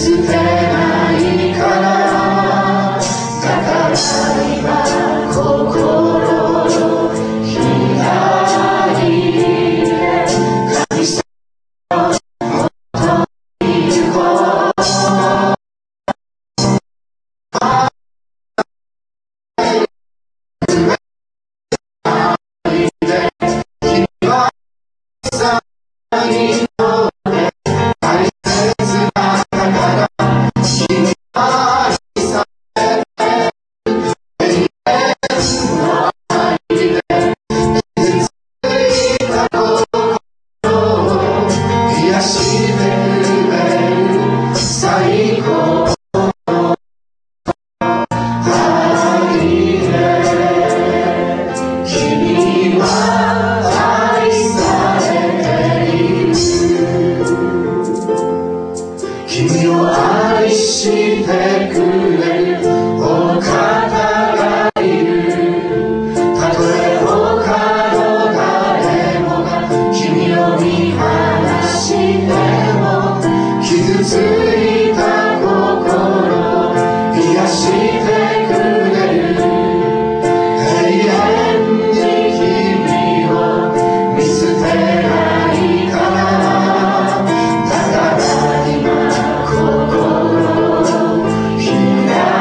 心開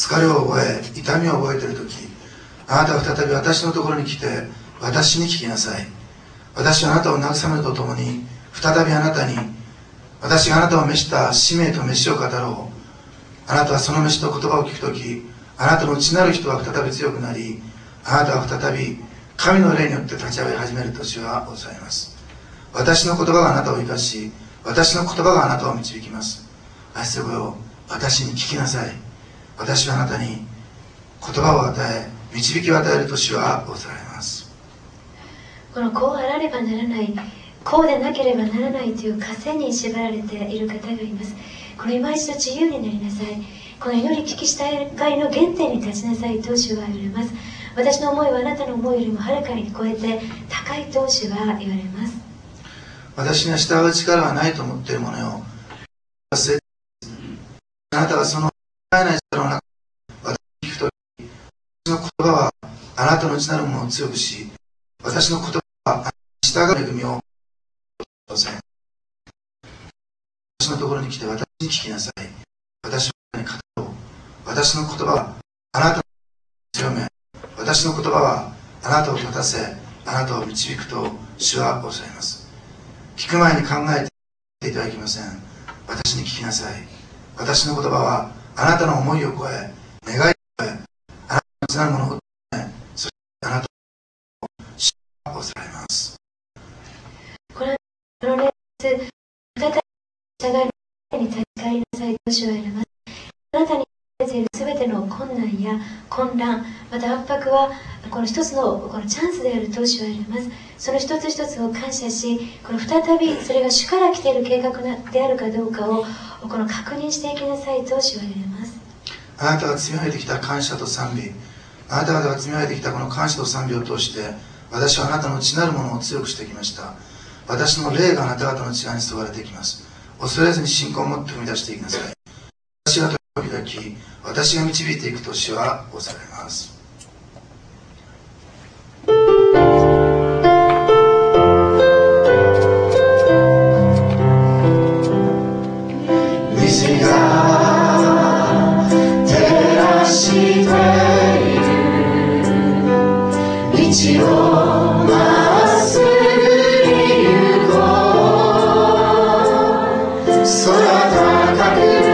疲れを覚え、痛みを覚えているとき、あなたは再び私のところに来て、私に聞きなさい。私はあなたを慰めるとともに、再びあなたに、私があなたを召した使命と飯を語ろう。あなたはその飯と言葉を聞くとき、あなたの内なる人は再び強くなり、あなたは再び神の霊によって立ち上がり始めると主はおっしゃいます。私の言葉があなたを生かし、私の言葉があなたを導きます。愛する子よ、私に聞きなさい。私はあなたに言葉を与え、導きを与えると主はおっしゃられます。 このこうあらねばならない、こうでなければならないという枷に縛られている方がいます。この今一度自由になりなさい。この祈り聞き従いの原点に立ちなさいと主は言われます。私の思いはあなたの思いよりもはるかに超えて高いと主は言われます。 私には従う力はないと思っているものよ。あなたがそのない力の中で私に聞くとき、私の言葉はあなたの内なるものを強くし、私の言葉はあなたに従う恵みをください。私のところに来て私に聞きなさい。私はあなたに語ろう。私の言葉はあなたを強め、私の言葉はあなたを立たせ、あなたを導くと主はおっしゃいます。聞く前に考えていただきません。私に聞きなさい。私の言葉はあなたの思いを超え、願いを超え、あなたの内なるものを超え、そしてあなたを主はおっしゃいます。 このレース、再び従いに立ち返りなさいと主は言われます。あなたに出ているすべての困難や混乱、また圧迫はこの一つのこのチャンスであると主は言われます。その一つ一つを感謝し、この再びそれが主から来ている計画であるかどうかをこの確認していきなさいと主は言われます。 あなたが積み上げてきた感謝と賛美、あなた方が積み上げてきたこの感謝と賛美を通して、私はあなたの内なるものを強くしてきました。私の霊があなた方の力に注がれていきます。恐れずに信仰を持って踏み出していきなさい。私が時々、私が導いていくと主はおっしゃられます。虹が照らしている道をまっすぐに行こう。空高く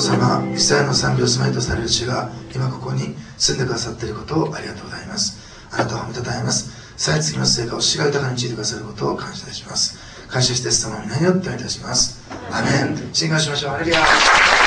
様、イスラエルの賛美を住まいとされる主が今ここに住んでくださっていることをありがとうございます。あなたを褒めたたえます。さえ次の成果を主が豊かについてくださることを感謝いたします。感謝してイエス様の皆によってお願いいたします。アメン。信仰しましょう。ハレルヤ。